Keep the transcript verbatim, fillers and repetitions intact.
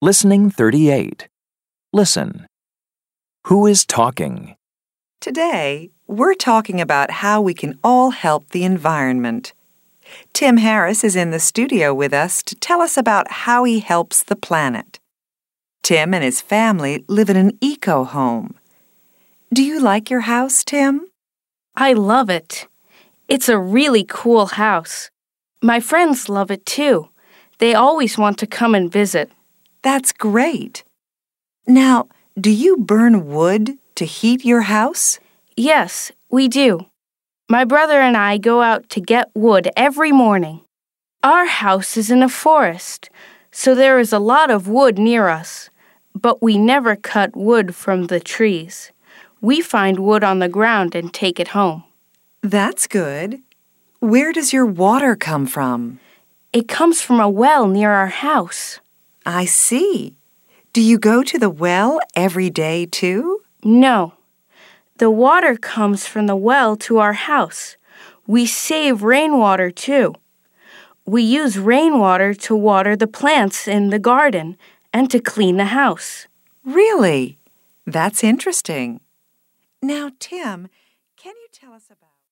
Listening thirty-eight. Listen. Who is talking? Today, we're talking about how we can all help the environment. Tim Harris is in the studio with us to tell us about how he helps the planet. Tim and his family live in an eco-home. Do you like your house, Tim? I love it. It's a really cool house. My friends love it too. They always want to come and visit. That's great. Now, do you burn wood to heat your house? Yes, we do. My brother and I go out to get wood every morning. Our house is in a forest, so there is a lot of wood near us, but we never cut wood from the trees. We find wood on the ground and take it home. That's good. Where does your water come from? It comes from a well near our house. I see. Do you go to the well every day, too? No. The water comes from the well to our house. We save rainwater, too. We use rainwater to water the plants in the garden and to clean the house. Really? That's interesting. Now, Tim, can you tell us about...